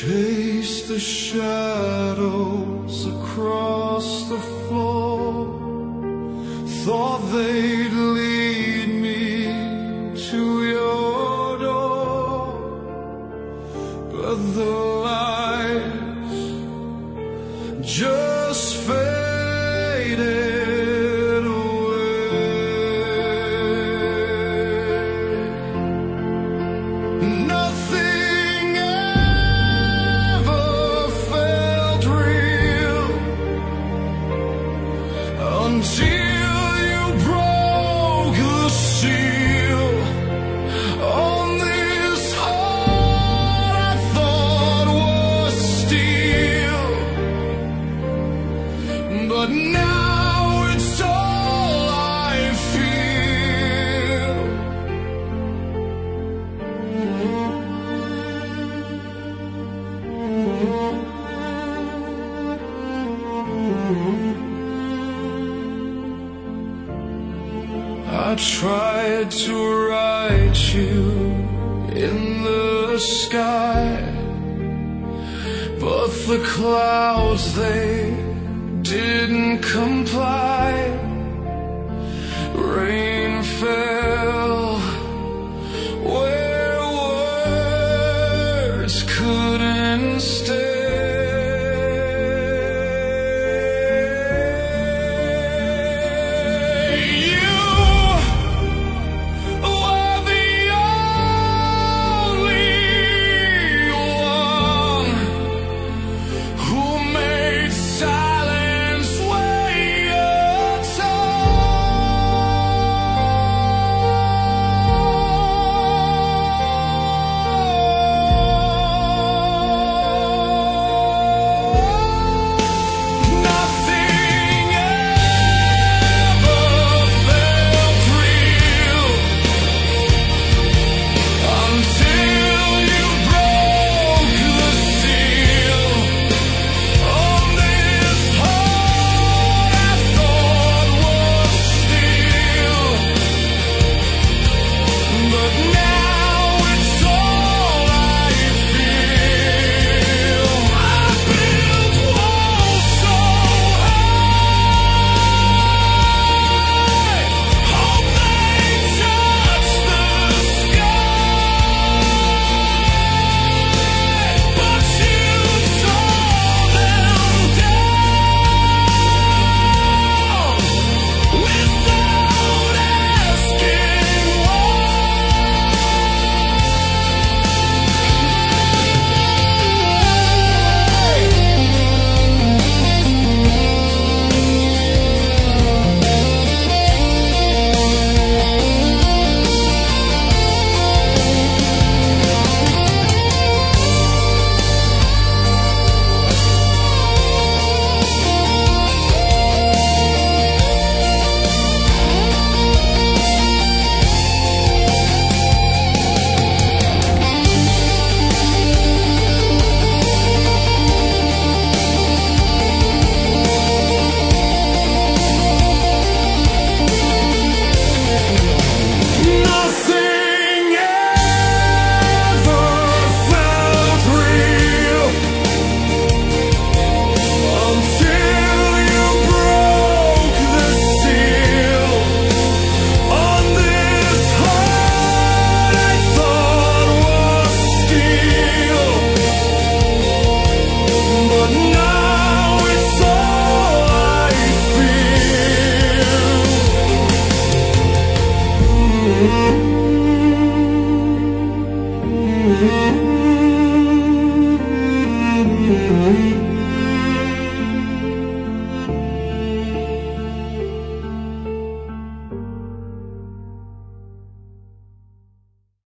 Chase the shadows across the floor. Thought they'd lead me to your door, but the lights just faded away. Nothing ever felt real until you broke the seal on this heart I thought was steel. But now it's all I feel. I tried to write you in the sky, but the clouds, they didn't come